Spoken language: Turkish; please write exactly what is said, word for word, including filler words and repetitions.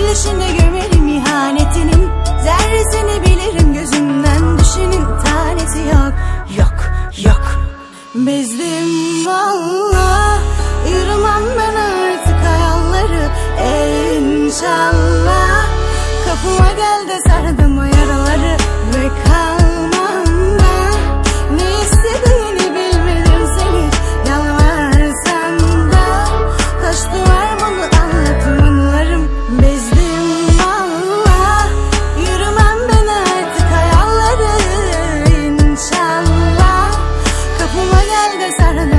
gülüşünde gömerim ihanetinin. Zerresini bilirim gözümden düşenin tanesi yok, yok, yok. Bezdim valla, yürümem ben artık hayalleri. İnşallah kapıma gel de sardım o yaraları ve kalmam da. Ne istediğini bilmedim seni, yalvarsan da. Taş duvar bunu anlatım anılarım. Bezdim valla, yürümem ben artık hayalleri. İnşallah kapıma gel de sardım